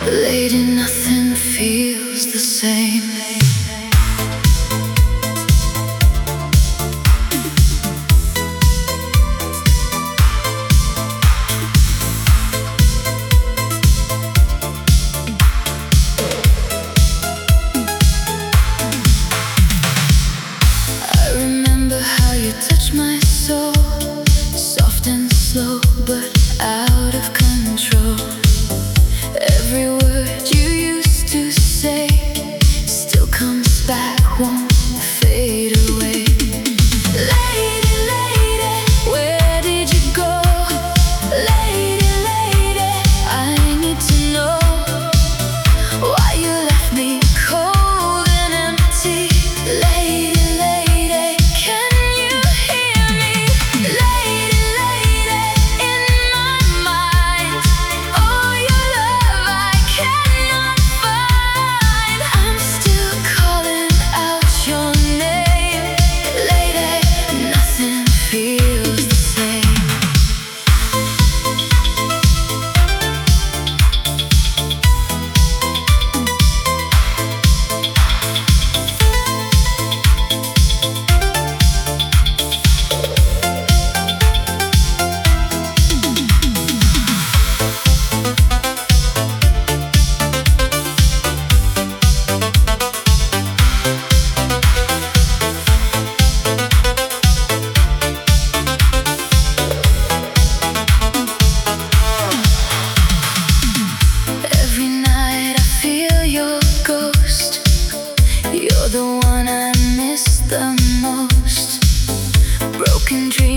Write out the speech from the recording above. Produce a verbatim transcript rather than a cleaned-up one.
Lady, nothing feels the same. I remember how you touched my soul, soft and slow, but out of control. Every word you used to say still comes back, won't fade away. Lady, lady, where did you go? Lady, lady, I need to know why you left me cold and empty. Lady, lady, can you hear me? Lady, lady, in my mind, oh, your love I cannot find. I'm still calling out your name. Lady, nothing feels the same. Every night I feel your ghost. You're the one I miss the most. Broken dreams.